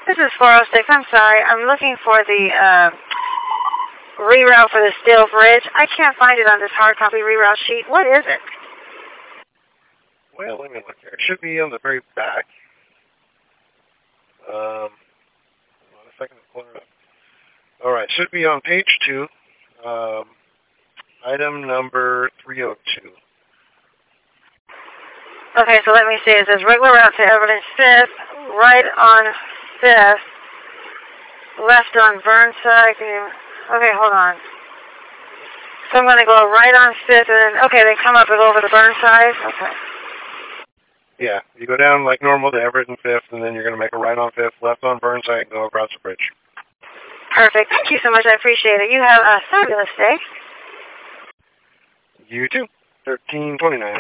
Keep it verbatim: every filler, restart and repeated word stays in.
This is four oh six. I'm sorry. I'm looking for the uh, reroute for the Steel Bridge. I can't find it on this hard copy reroute sheet. What is it? Well, let me look here. It should be on the very back. Um, a second. All right, should be on page two, um, item number three oh two. Okay, so let me see. It says regular route to Everett fifth, right on fifth, left on Burnside. Okay, hold on. So I'm going to go right on fifth, and then, okay, they come up and go over the Burnside. Okay. Yeah, you go down like normal to Everett and fifth, and then you're going to make a right on fifth, left on Burnside, and go across the bridge. Perfect. Thank you so much. I appreciate it. You have a fabulous day. You too. thirteen twenty-nine.